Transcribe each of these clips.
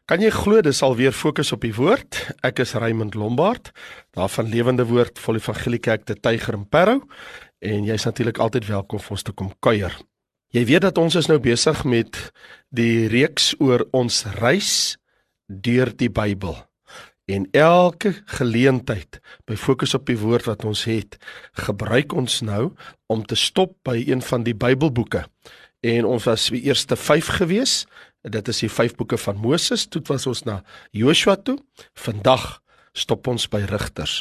Kan jy glo dis alweer fokus op die woord? Ek is Raymond Lombard, daar van Lewende Woord vol Evangelie Kerk te Tyger en Parow, en jy is natuurlik altyd welkom vir ons te kom kuier. Jy weet dat ons is nou besig met die reeks oor ons reis deur die Bybel. En elke geleentheid by fokus op die woord wat ons het, gebruik ons nou om te stop by een van die Bybelboeke. En ons was die eerste 5 gewees. Dit is die 5 boeke van Moses, toe was ons na Joshua toe, vandag stop ons by Rigters.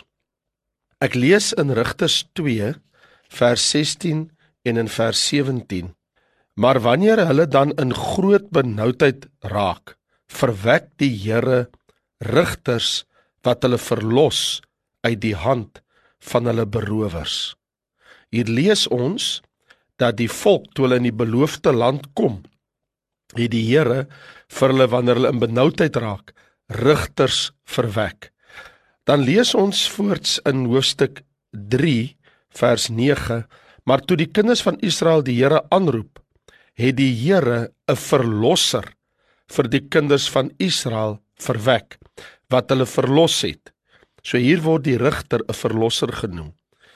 Ek lees in Rigters 2, vers 16 en in vers 17. Maar wanneer hulle dan in groot benoudheid raak, verwek die Here rigters wat hulle verlos uit die hand van hulle berowers. Hier lees ons dat die volk, toe hulle in die beloofde land kom, het die Here vir hulle, wanneer hulle in benoudheid raak, rigters verwek. Dan lees ons voorts in hoofstuk 3, vers 9, maar toe die kinders van Israel die Here aanroep, het die Here 'n verlosser vir die kinders van Israel verwek, wat hulle verlos het. So hier word die rigter 'n verlosser genoem.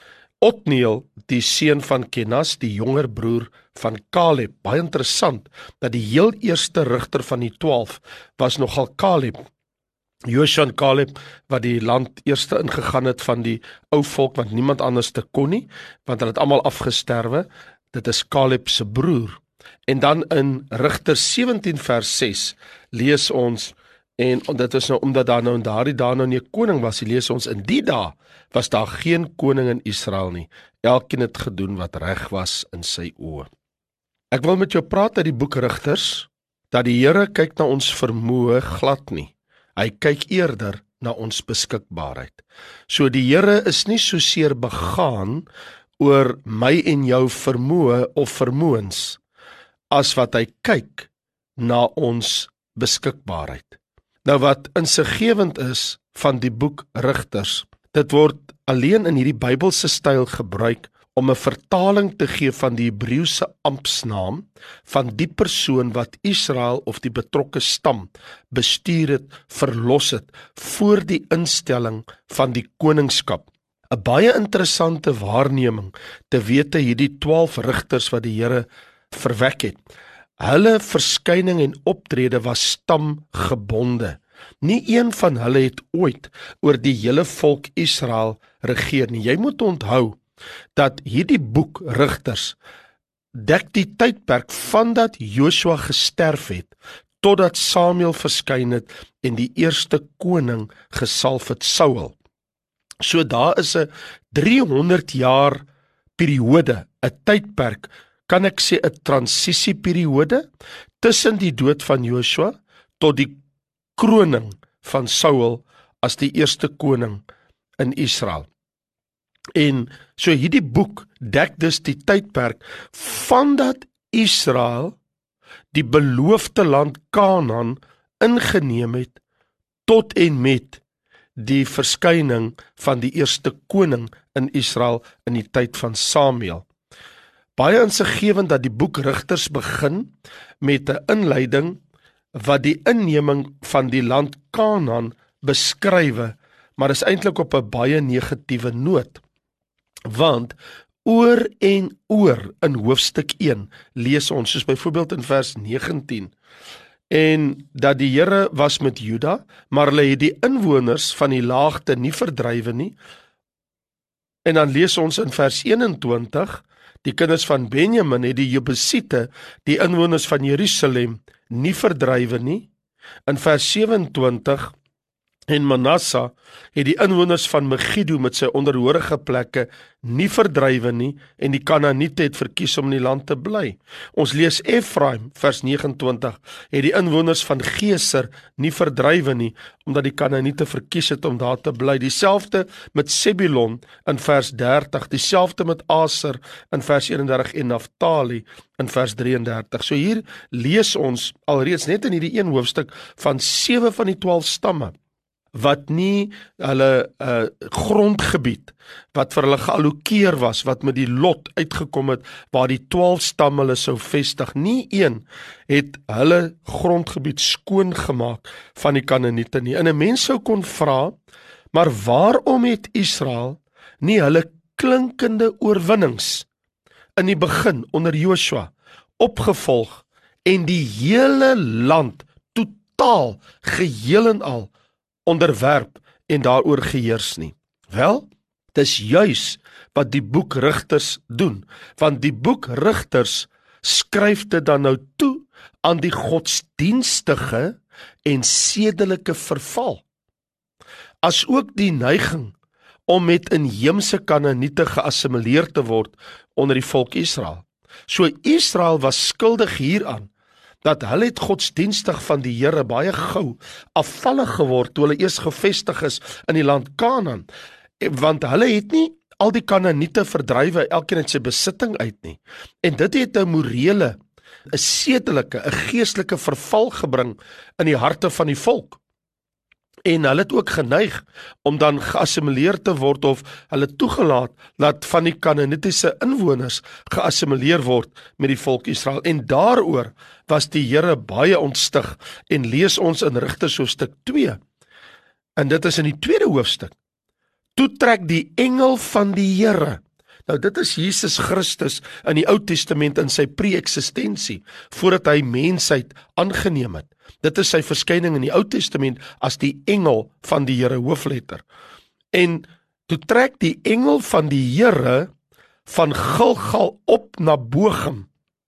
Otniel, die seun van Kenas, die jonger broer van Caleb, baie interessant, dat die heel eerste rigter van die 12 was nogal Caleb. Joshua en Caleb, wat die land eerste ingegaan het van die ou volk, want niemand anders te kon nie, want hulle het almal afgesterwe, dit is Caleb se broer. En dan in Rigter 17 vers 6, lees ons, en dit is nou omdat daar nou in daardie dae nou nie 'n koning was, lees ons, in die dae was daar geen koning in Israel nie. Elkeen het gedoen wat reg was in sy oë. Ek wil met jou praat uit die boek Rigters, dat die Here kyk na ons vermoë glad nie. Hy kyk eerder na ons beskikbaarheid. So die Here is nie so seer begaan oor my en jou vermoë of vermoëns, as wat hy kyk na ons beskikbaarheid. Nou wat insiggewend is van die boek Rigters, dit word alleen in hierdie Bybelse styl gebruik om 'n vertaling te gee van die Hebreëse amptsnaam van die persoon wat Israel of die betrokke stam bestuur het, verlos het, voor die instelling van die koningskap. 'n Baie interessante waarneming te wete hierdie 12 rigters wat die Here verwek het. Hulle verskyning en optrede was stamgebonde. Nie een van hulle het ooit oor die hele volk Israel regeer nie. Jy moet onthou dat hierdie boek Rigters dek die tydperk vandat Joshua gesterf het, totdat Samuel verskyn het en die eerste koning gesalf het, Saul. So daar is 'n 300 jaar periode, 'n tydperk, kan ek sê 'n transisieperiode tussen die dood van Joshua tot die kroning van Saul as die eerste koning in Israel. En so hierdie boek dek dus die tydperk vandat Israel die beloofde land Kanaan ingeneem het tot en met die verskyning van die eerste koning in Israel in die tyd van Samuel. Baie insiggewend dat die boek Rigters begin met 'n inleiding wat die inneming van die land Kanaan beskrywe, maar is eintlik op 'n baie negatiewe noot. Want oor en oor in hoofstuk 1 lees ons, soos byvoorbeeld in vers 19, en dat die Here was met Juda, maar hulle het die inwoners van die laagte nie verdrywe nie. En dan lees ons in vers 21, die kinders van Benjamin het die Jebusiete, die inwoners van Jerusalem, nie verdrywe nie. In vers 27, en Manasseh het die inwoners van Megiddo met sy onderhorige plekke nie verdrywe nie, en die Kanaaniete het verkies om in die land te bly. Ons lees Efraim, vers 29, het die inwoners van Geser nie verdrywe nie, omdat die Kanaaniete verkies het om daar te bly. Dieselfde met Sebulon in vers 30, dieselfde met Aser in vers 31 en Naftali in vers 33. So hier lees ons alreeds net in hierdie een hoofstuk van 7 van die 12 stamme wat nie hulle grondgebied, wat vir hulle geallokeer was, wat met die lot uitgekom het, waar die 12 stamme hulle sou vestig, nie een het hulle grondgebied skoongemaak van die Kanaaniete nie. En 'n mens sou kon vra, maar waarom het Israel nie hulle klinkende oorwinnings in die begin onder Joshua opgevolg en die hele land totaal, geheel en al onderwerp en daaroor geheers nie? Wel, dis juis wat die boek Rigters doen, want die boek Rigters skryf dit dan nou toe aan die godsdienstige en sedelike verval, as ook die neiging om met inheemse Kanaaniete geassimileer te word onder die volk Israel. So Israel was skuldig hieraan, dat hulle het godsdienstig van die Here baie gou afvallig geword toe hulle eers gevestig is in die land Kanaan, want hulle het nie al die Kanaaniete verdrywe elkeen uit sy besitting uit nie, en dit het 'n morele, 'n sedelike, 'n geestelike verval gebring in die harte van die volk. En hulle het ook geneig om dan geassimileer te word, of hulle toegelaat dat van die Kanaanitiese inwoners geassimileer word met die volk Israel. En daaroor was die Here baie ontstig, en lees ons in Rigters hoofstuk 2. En dit is in die 2de hoofstuk. Toe trek die engel van die Here. Nou dit is Jesus Christus in die Ou Testament in sy pre-eksistensie, voordat hy mensheid aangeneem het. Dit is sy verskyning in die Ou Testament as die engel van die Here, hoofletter. En toe trek die engel van die Here van Gilgal op na Bochum.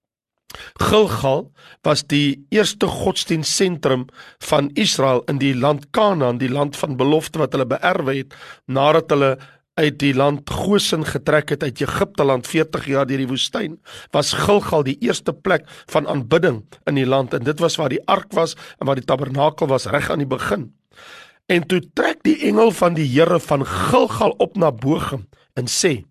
Gilgal was die eerste godsdienstsentrum van Israel in die land Kanaan, die land van belofte wat hulle beerwe het, nadat hulle uit die land Gosen getrek het uit Egipte land 40 jaar deur die woestyn, was Gilgal die eerste plek van aanbidding in die land, en dit was waar die ark was en waar die tabernakel was reg aan die begin. En toe trek die engel van die Here van Gilgal op na Bochum en sê: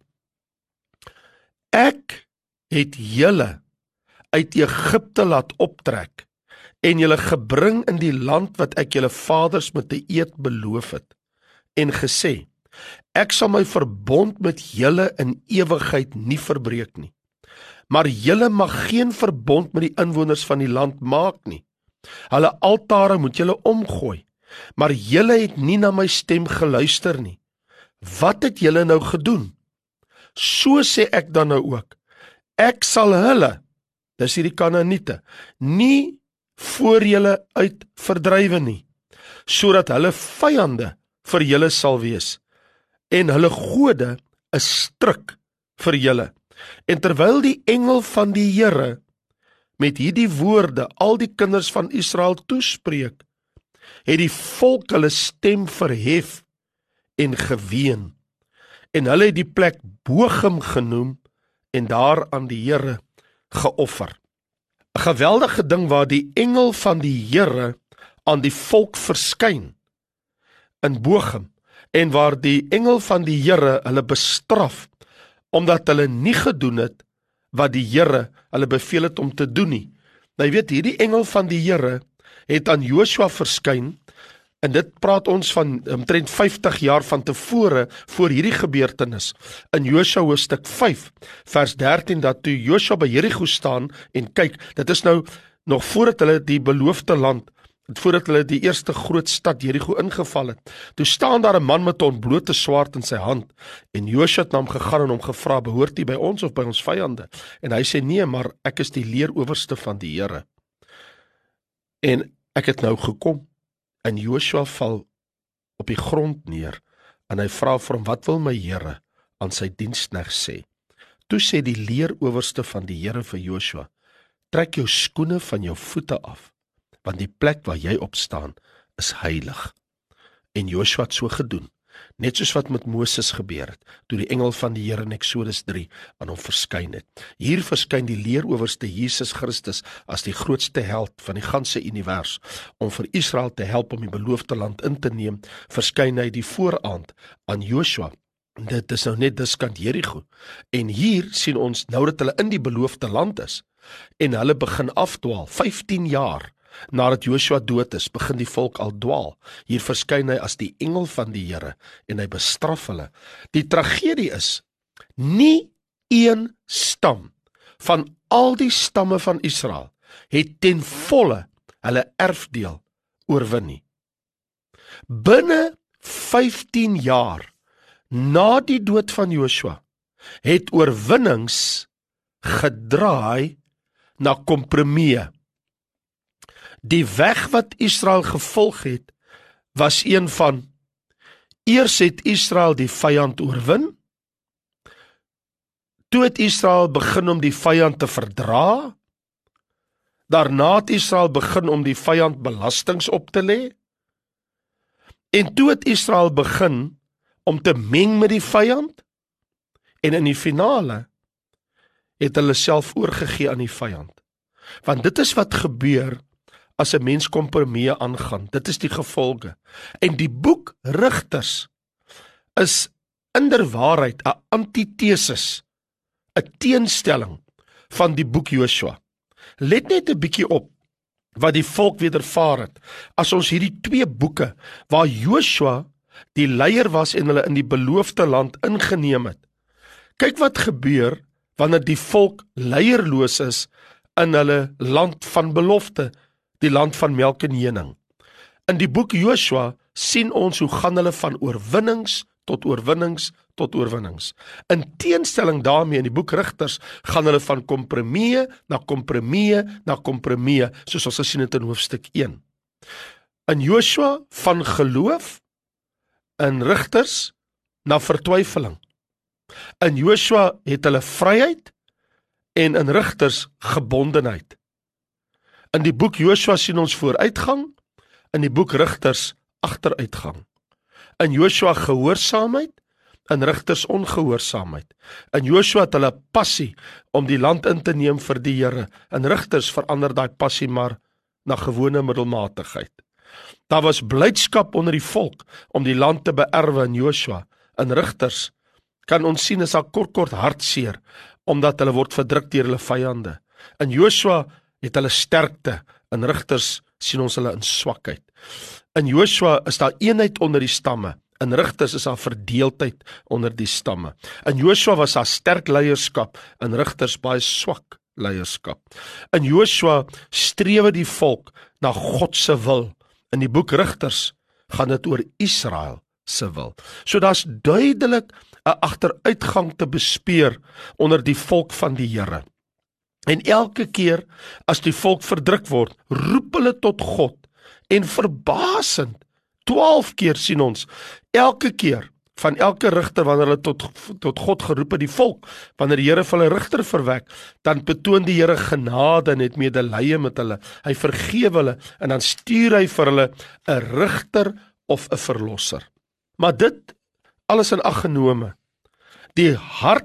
Ek het julle uit Egipte laat optrek en julle gebring in die land wat ek julle vaders met 'n eed beloof het, en gesê: Ek sal my verbond met julle in ewigheid nie verbreek nie, maar julle mag geen verbond met die inwoners van die land maak nie. Hulle altare moet julle omgooi, maar julle het nie na my stem geluister nie. Wat het julle nou gedoen? So sê ek dan nou ook, ek sal hulle, dis hierdie Kanaaniete, nie voor julle uit verdrywe nie, sodat hulle vyande vir julle sal wees, en hulle gode 'n struik vir julle. En terwyl die engel van die Here met hierdie woorde al die kinders van Israel toespreek, het die volk hulle stem verhef en geween. En hulle het die plek Bochum genoem en daar aan die Here geoffer. 'n Geweldige ding waar die engel van die Here aan die volk verskyn in Bochum, en waar die engel van die Here hulle bestraf, omdat hulle nie gedoen het wat die Here hulle beveel het om te doen nie. Nou jy weet, hierdie engel van die Here het aan Joshua verskyn, en dit praat ons van omtrent 50 jaar van tevore voor hierdie gebeurtenis. In Joshua hoofstuk 5, vers 13, dat toe Joshua by Jerigo staan en kyk, dit is nou nog voordat hulle die beloofde land, voordat hulle die eerste groot stad Jerigo ingeval het. Toe staan daar 'n man met 'n ontblote swaard in sy hand, en Joshua het na hom gegaan en hom gevra: behoort hy by ons of by ons vyande? En hy sê: nee, maar ek is die leerowerste van die Here, en ek het nou gekom. En Joshua val op die grond neer, en hy vra vir hom: wat wil my Here aan sy diensknegt sê? Toe sê die leerowerste van die Here vir Joshua: trek jou skoene van jou voete af, want die plek waar jy op staan is heilig. En Joshua het so gedoen, net soos wat met Moses gebeur het, toe die engel van die Here in Eksodus 3 aan hom verskyn het. Hier verskyn die leerowerste Jesus Christus as die grootste held van die ganse univers, om vir Israel te help om die beloofde land in te neem. Verskyn hy die vooraand aan Joshua. Dit is nou net diskant Jerigo. En hier sien ons nou dat hulle in die beloofde land is, en hulle begin afdwaal, 15 jaar, Nadat Joshua dood is, begin die volk al dwaal. Hier verskyn hy as die engel van die Here en hy bestraf hulle. Die tragedie is, nie een stam van al die stamme van Israel het ten volle hulle erfdeel oorwin nie. Binne 15 jaar na die dood van Joshua het oorwinnings gedraai na kompromieë. Die weg wat Israel gevolg het, was een van, eers het Israel die vyand oorwin, toe het Israel begin om die vyand te verdra, daarna het Israel begin om die vyand belastings op te lê, en toe het Israel begin om te meng met die vyand, en in die finale het hulle self oorgegee aan die vyand. Want dit is wat gebeur as 'n mens kompromieë aangaan. Dit is die gevolge. En die boek Rigters is inderwaarheid 'n antitesis, 'n teenstelling van die boek Joshua. Let net 'n bietjie op wat die volk wedervaar het as ons hierdie twee boeke waar Joshua die leier was en hulle in die beloofde land ingeneem het. Kyk wat gebeur wanneer die volk leierloos is in hulle land van belofte, die land van melk en honing. In die boek Joshua sien ons hoe gaan hulle van oorwinnings tot oorwinnings tot oorwinnings. In teenstelling daarmee in die boek Rigters gaan hulle van kompromieë na kompromieë na kompromieë, soos ons gesien het in hoofstuk 1. In Joshua van geloof, in Rigters na vertwyfeling. In Joshua het hulle vryheid en in Rigters gebondenheid. In die boek Joshua sien ons vooruitgang, in die boek Rigters agteruitgang. In Joshua gehoorsaamheid, in Rigters ongehoorsaamheid. In Joshua het hulle passie om die land in te neem vir die Here. In Rigters verander daai passie maar na gewone middelmatigheid. Daar was blydskap onder die volk om die land te beerwe in Joshua. In Rigters kan ons sien is daar kort hartseer, omdat hulle word verdruk deur hulle vyande. In Joshua het hulle sterkte, in Rigters sien ons hulle in swakheid. In Joshua is daar eenheid onder die stamme, in Rigters is daar verdeeldheid onder die stamme. In Joshua was daar sterk leierskap, in Rigters baie swak leierskap. In Joshua strewe die volk na God se wil. In die boek Rigters gaan dit oor Israel se wil. So daar's duidelik 'n agteruitgang te bespeur onder die volk van die Here. En elke keer as die volk verdruk word, roep hulle tot God en verbasend 12 keer sien ons, elke keer van elke rigter wanneer hulle tot God geroep het, die volk, wanneer die Here vir hulle rigter verwek, dan betoon die Here genade en het medelee met hulle. Hy vergewe hulle en dan stuur hy vir hulle 'n rigter of 'n verlosser. Maar dit alles in ag genome, die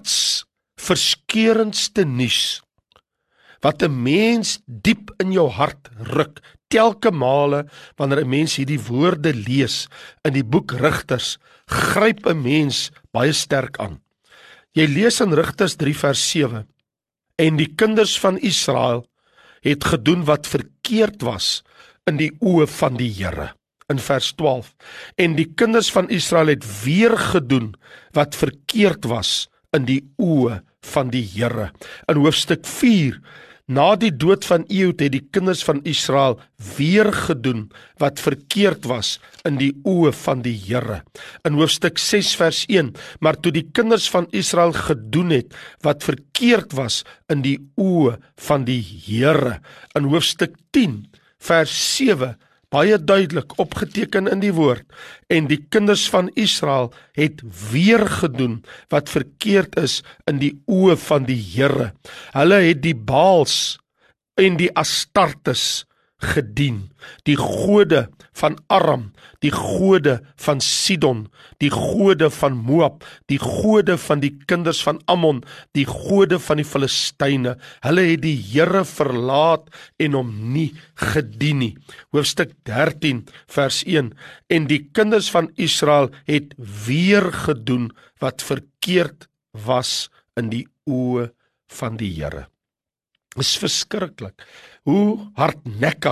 hartsverskeurendste nuus wat 'n mens diep in jou hart ruk, telke male wanneer 'n mens hierdie woorde lees in die boek Rigters, gryp 'n mens baie sterk aan. Jy lees in Rigters 3 vers 7, en die kinders van Israel het gedoen wat verkeerd was in die oë van die Here. In vers 12, en die kinders van Israel het weer gedoen wat verkeerd was in die oë van die Here. In hoofstuk 4, na die dood van Ehud het die kinders van Israel weer gedoen wat verkeerd was in die oë van die Here. In hoofstuk 6 vers 1, maar toe die kinders van Israel gedoen het wat verkeerd was in die oë van die Here. In hoofstuk 10 vers 7, baie duidelik opgeteken in die woord, en die kinders van Israel het weer gedoen wat verkeerd is in die oë van die Here. Hulle het die Baals en die Astartes gedien, die gode van Aram, die gode van Sidon, die gode van Moab, die gode van die kinders van Ammon, die gode van die Filistyne. Hulle het die Here verlaat en hom nie gedien nie. Hoofstuk 13 vers 1, en die kinders van Israel het weer gedoen wat verkeerd was in die oë van die Here. Is verskriklik hoe hardnekkig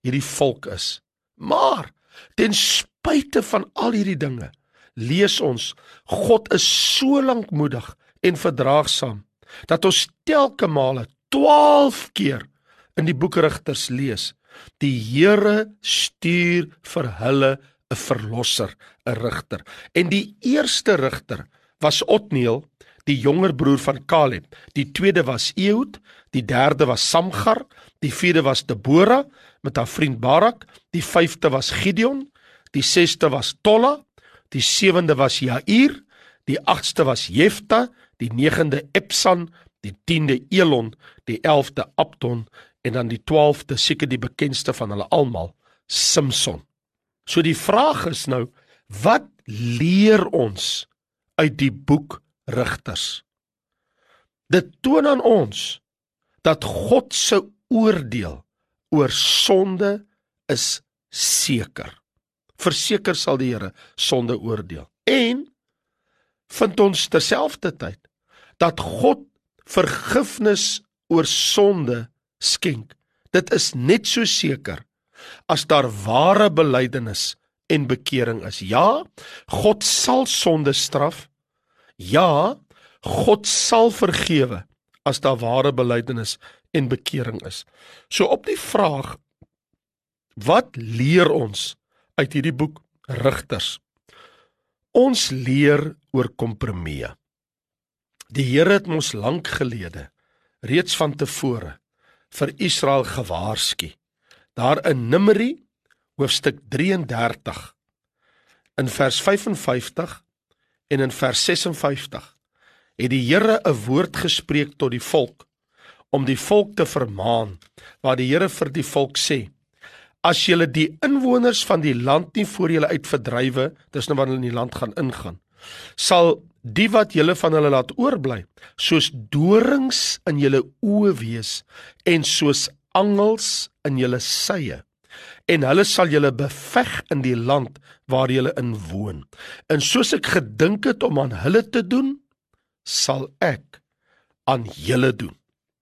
hierdie volk is. Maar, ten spyte van al hierdie dinge, lees ons, God is so lankmoedig en verdraagsaam, dat ons telke male 12 keer in die boek Rigters lees, die Here stuur vir hulle 'n verlosser, 'n rigter. En die eerste rigter was Otniel, die jonger broer van Kaleb. Die tweede was Ehud, die derde was Samgar, die vierde was Debora met haar vriend Barak, die vyfde was Gideon, die sesde was Tola, die sewende was Jair, die agste was Jefta, die negende Epsan, die 10de Elon, die 11de Abdon en dan die 12de, seker die bekendste van hulle almal, Simson. So die vraag is nou, wat leer ons uit die boek Rigters? Dit toon aan ons dat God se oordeel oor sonde is seker. Verseker sal die Here sonde oordeel. En vind ons terselfdertyd dat God vergifnis oor sonde skenk. Dit is net so seker as daar ware belydenis en bekering is. Ja, God sal sonde straf. Ja, God sal vergewe as daar ware belydenis en bekering is. So op die vraag, wat leer ons uit hierdie boek Rigters? Ons leer oor kompromieë. Die Here het ons lank gelede, reeds van tevore, vir Israel gewaarsku. Daar in Numeri, hoofstuk 33, in vers 55 en in vers 56, het die Here 'n woord gespreek tot die volk, om die volk te vermaan, waar die Here vir die volk sê, as julle die inwoners van die land nie voor julle uit verdrywe, dis nou wanneer hulle in die land gaan ingaan, sal die wat julle van hulle laat oorbly, soos dorings in julle oë wees, en soos angels in julle sye, en hulle sal julle beveg in die land waar julle in woon. En soos ek gedink het om aan hulle te doen, sal ek aan julle doen.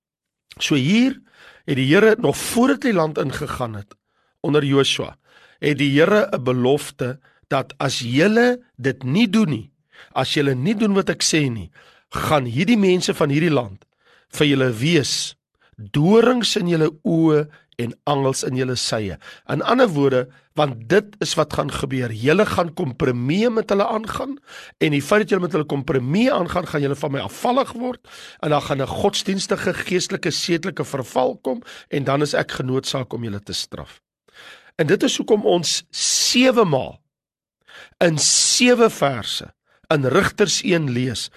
So hier het die Here nog voordat die land ingegaan het, onder Joshua, het die Here 'n belofte, dat as julle dit nie doen nie, as julle nie doen wat ek sê nie, gaan hierdie mense van hierdie land vir julle wees, dorings in julle oë en angels in julle sye. In ander woorde, want dit is wat gaan gebeur. Julle gaan kompromieë met hulle aangaan, en die feit dat julle met hulle kompromieë aangaan, gaan julle van my afvallig word, en dan gaan 'n godsdienstige, geestelike, sedelike verval kom, en dan is ek genoodsaak om julle te straf. En dit is hoekom ons 7 maal in 7 verse in Rigters 1 lees,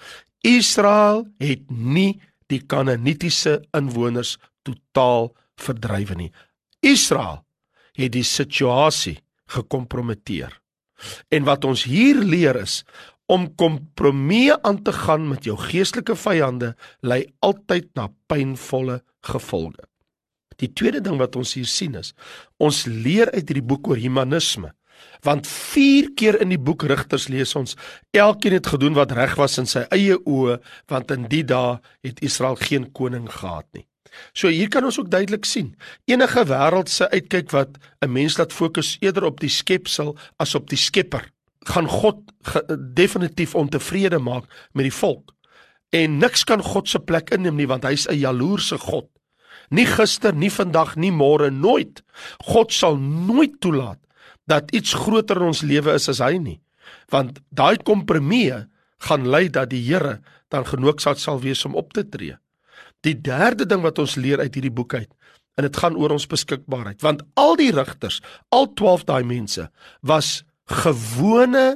Israel het nie die Kanaanitiese inwoners totaal verdrywe nie. Israel het die situasie gekompromiteer. En wat ons hier leer is, om kompromieë aan te gaan met jou geestelike vyande, lei altyd na pynvolle gevolge. Die tweede ding wat ons hier sien is, ons leer uit hierdie boek oor humanisme, want 4 keer in die boek Rigters lees ons, elkeen het gedoen wat reg was in sy eie oë, want in die dae het Israel geen koning gehad nie. So hier kan ons ook duidelik sien, enige wêreldse uitkyk wat 'n mens laat fokus eerder op die skepsel as op die skepper, gaan God definitief ontevrede maak met die volk. En niks kan God se plek inneem nie, want hy is 'n jaloerse God. Nie gister, nie vandag, nie môre, nooit. God sal nooit toelaat dat iets groter in ons lewe is as hy nie. Want daai kompromieë gaan lei dat die Here dan genoodsaak sal wees om op te tree. Die derde ding wat ons leer uit hierdie boek uit, en dit gaan oor ons beskikbaarheid, want al die rigters, al 12 daai mense, was gewone,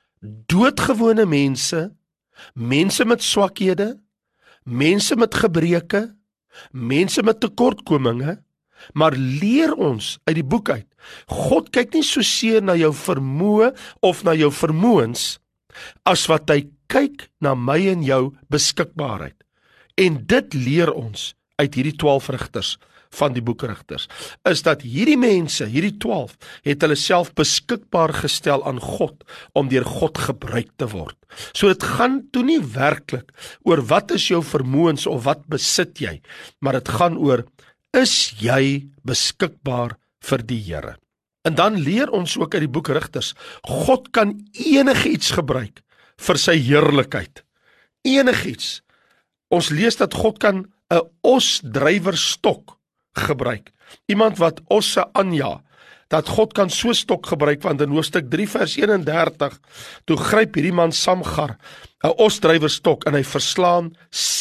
doodgewone mense, mense met swakhede, mense met gebreke, mense met tekortkominge, maar leer ons uit die boek uit, God kyk nie so seer na jou vermoë of na jou vermoëns, as wat hy kyk na my en jou beskikbaarheid. En dit leer ons uit hierdie 12 rigters van die boek Rigters, is dat hierdie mense, hierdie 12, het hulle self beskikbaar gestel aan God, om deur God gebruik te word. So dit gaan toe nie werklik oor wat is jou vermoëns of wat besit jy, maar dit gaan oor, is jy beskikbaar vir die Here. En dan leer ons ook uit die boek Rigters, God kan enigiets gebruik vir sy heerlikheid. Enigiets. Ons lees dat God kan 'n osdrywerstok gebruik. Iemand wat osse aanja, dat God kan so stok gebruik, want in hoofstuk 3 vers 31, toe gryp hierdie man Samgar 'n osdrywerstok en hy verslaan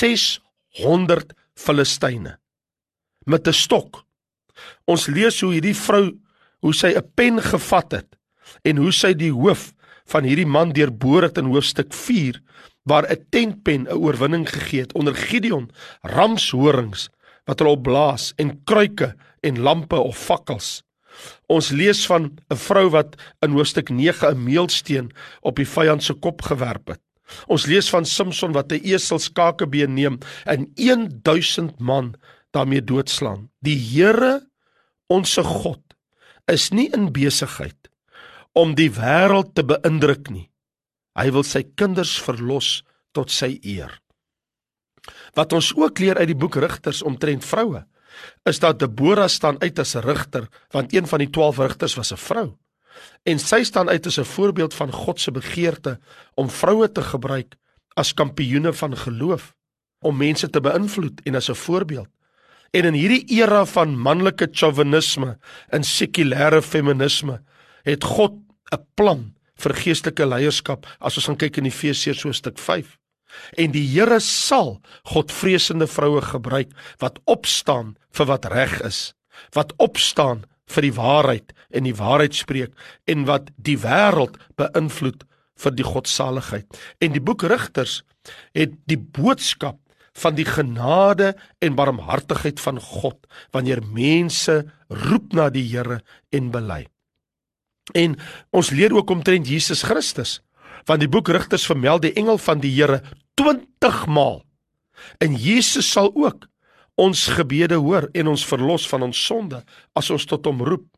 600 Filistyne met 'n stok. Ons lees hoe hierdie vrou, hoe sy 'n pen gevat het en hoe sy die hoof van hierdie man deurboor het in hoofstuk 4, waar 'n tentpen 'n oorwinning gegee het onder Gideon, ramshorings wat hulle opblaas en kruike en lampe of fakkels. Ons lees van 'n vrou wat in hoofstuk 9 'n meelsteen op die vyand se kop gewerp het. Ons lees van Samson wat 'n esel skakebeen neem en 1000 man daarmee doodslaan. Die Here, onse God, is nie in besigheid om die wêreld te beïndruk nie. Hy wil sy kinders verlos tot sy eer. Wat ons ook leer uit die boek Rigters omtrent vroue, is dat Deborah staan uit as 'n rigter, want een van die 12 rigters was 'n vrou. En sy staan uit as 'n voorbeeld van God se begeerte om vroue te gebruik as kampioene van geloof, om mense te beïnvloed en as 'n voorbeeld. En in hierdie era van manlike chauvinisme en sekulêre feminisme, het God 'n plan vir geestelike leierskap, as ons gaan kyk in Efesiërs hoofstuk 5. En die Here sal godvreesende vroue gebruik, wat opstaan vir wat reg is, wat opstaan vir die waarheid en die waarheid spreek, en wat die wêreld beïnvloed vir die godsaligheid. En die boek Rigters het die boodskap van die genade en barmhartigheid van God, wanneer mense roep na die Here en bely. En ons leer ook omtrent Jesus Christus, want die boek Rigters vermeld die engel van die Here 20 maal. En Jesus sal ook ons gebede hoor en ons verlos van ons sonde, as ons tot hom roep.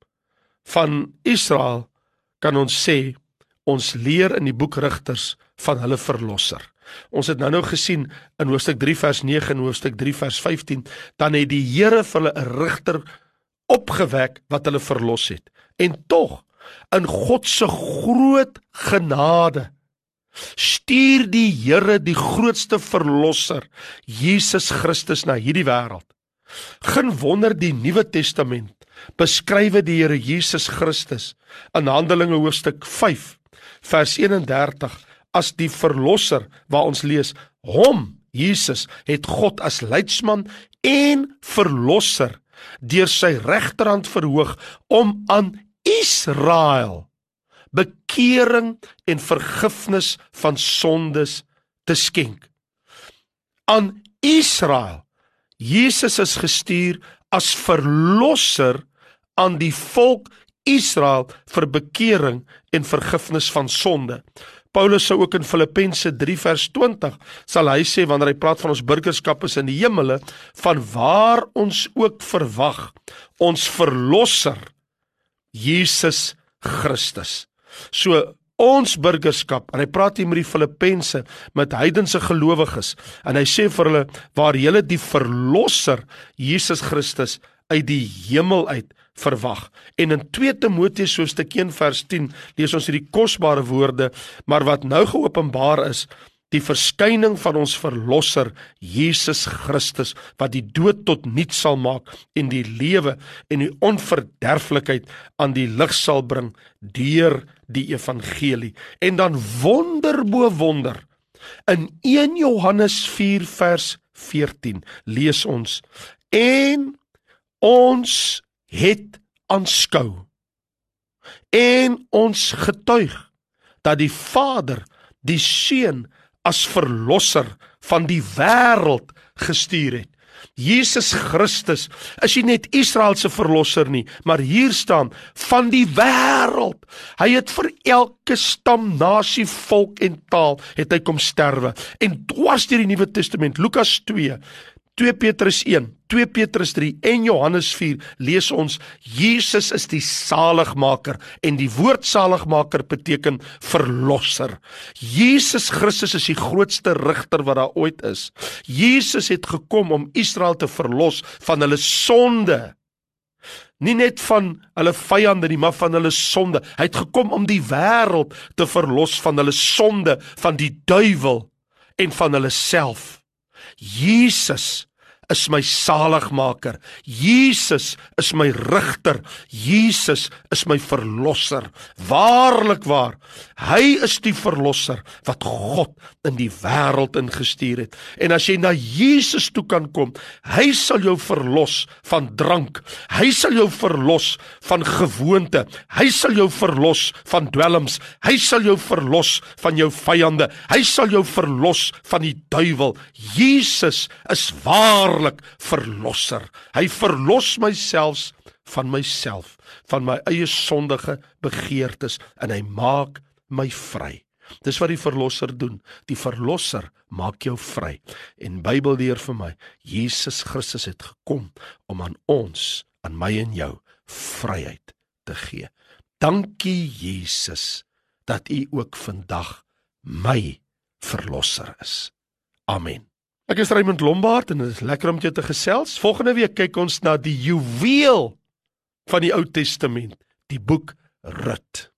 Van Israel kan ons sê, ons leer in die boek Rigters van hulle verlosser. Ons het nou gesien in hoofstuk 3 vers 9 en hoofstuk 3 vers 15, dan het die Here vir hulle 'n rigter opgewek wat hulle verlos het. En tog, in God se groot genade, stuur die Here die grootste verlosser, Jesus Christus, na hierdie wêreld. Geen wonder die Nuwe Testament beskryf die Here Jesus Christus in Handelinge hoofstuk 5 vers 31 as die verlosser, waar ons lees, hom, Jesus, het God as leidsman en verlosser deur sy regterhand verhoog om aan Israel bekering en vergifnis van sondes te skenk. Aan Israel. Jesus is gestuur as verlosser aan die volk Israel vir bekering en vergifnis van sonde. Paulus sou ook in Filippense 3 vers 20 sal hy sê, wanneer hy praat van ons burgerskap is in die hemele, van waar ons ook verwag ons verlosser Jesus Christus. So ons burgerskap, en hy praat hier met die Filippense, met heidense gelowiges, en hy sê vir hulle, waar julle die verlosser Jesus Christus uit die hemel uit verwag. En in 2 Timoteus hoofstuk 1 vers 10 lees ons hierdie kosbare woorde, maar wat nou geopenbaar is, die verskyning van ons verlosser Jesus Christus, wat die dood tot niets sal maak en die lewe en die onverderflikheid aan die lig sal bring deur die evangelie. En dan wonder bo wonder, in 1 Johannes 4 vers 14 lees ons, en ons het aanskou en ons getuig dat die Vader die Seun as verlosser van die wêreld gestuur het. Jesus Christus is nie net Israel se verlosser nie, maar hier staan, van die wêreld. Hy het vir elke stam, nasie, volk en taal, het hy kom sterwe. En dwars deur die Nuwe Testament, Lukas 2, 2 Petrus 1, 2 Petrus 3 en Johannes 4 lees ons, Jesus is die saligmaker, en die woord saligmaker beteken verlosser. Jesus Christus is die grootste rigter wat daar ooit is. Jesus het gekom om Israel te verlos van hulle sonde. Nie net van hulle vyande nie, maar van hulle sonde. Hy het gekom om die wêreld te verlos van hulle sonde, van die duiwel en van hulle self. Jesus is my saligmaker. Jesus is my rigter. Jesus is my verlosser. Waarlik waar, hy is die verlosser wat God in die wêreld ingestuur het. En as jy na Jesus toe kan kom, hy sal jou verlos van drank. Hy sal jou verlos van gewoonte. Hy sal jou verlos van dwelms. Hy sal jou verlos van jou vyande. Hy sal jou verlos van die duiwel. Jesus is waarlik verlosser. Hy verlos my selfs van myself, van my eie sondige begeertes, en hy maak my vry. Dis wat die verlosser doen. Die verlosser maak jou vry. En Bybel leer vir my, Jesus Christus het gekom om aan ons, aan my en jou, vryheid te gee. Dankie Jesus, dat U ook vandag my verlosser is. Amen. Ek is Raymond Lombard en dit is lekker om jou te gesels. Volgende week kyk ons na die juweel van die Ou Testament, die boek Rut.